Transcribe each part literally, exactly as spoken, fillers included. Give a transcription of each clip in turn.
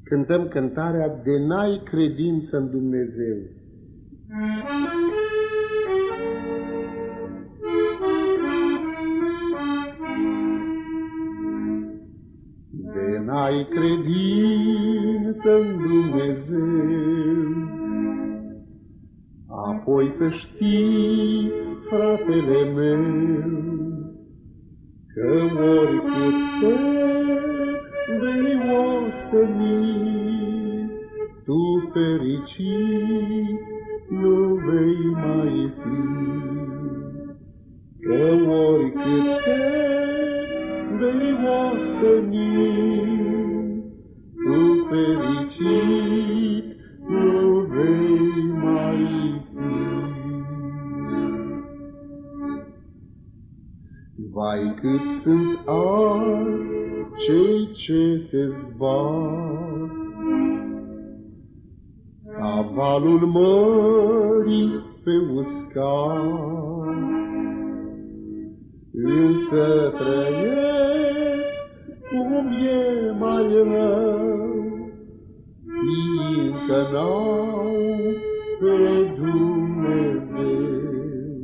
cântăm cântarea De n-ai credință în Dumnezeu. De n-ai credință în Dumnezeu, apoi să știi, fratele meu, că oricât te vei osteni, tu fericit nu vei mai fi. Că oricât te vei osteni, tu fericit nu vei mai fi. Vai, cât sunt azi cei ce se zbat, ca valul mării pe uscat, însă trăiesc cum e mai rău, fiindcă n-au pe Dumnezeu.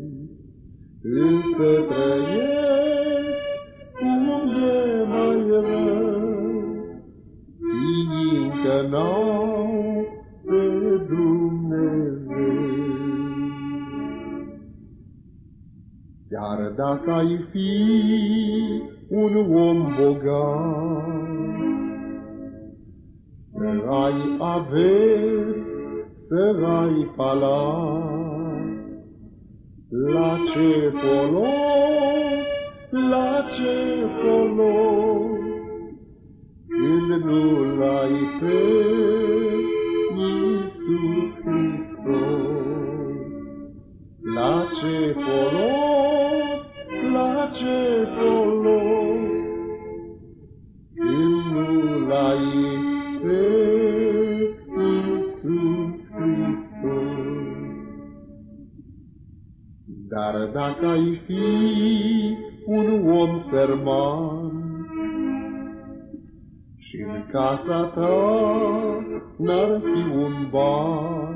Însă trăiesc cum e mai rău, fiindcă n-au pe Dumnezeu. Chiar dacă ai fi un om bogat, să ai averi, să ai palat, la ce folos, la ce folos, când nu l-ai pe Iisus Hristos? La ce folos, la ce folos, când nu l-ai pe Iisus Hristos? Dar dacă ai fi un om sărman și în casa ta n-ar fi un ban,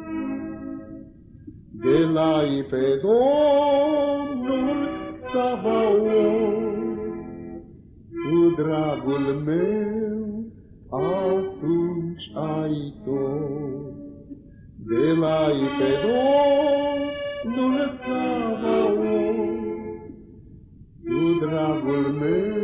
de l-ai pe Domnul Sabaoth, cu dragul meu atunci ai tot. De l-ai pe Domnul Sabaoth, cu dragul meu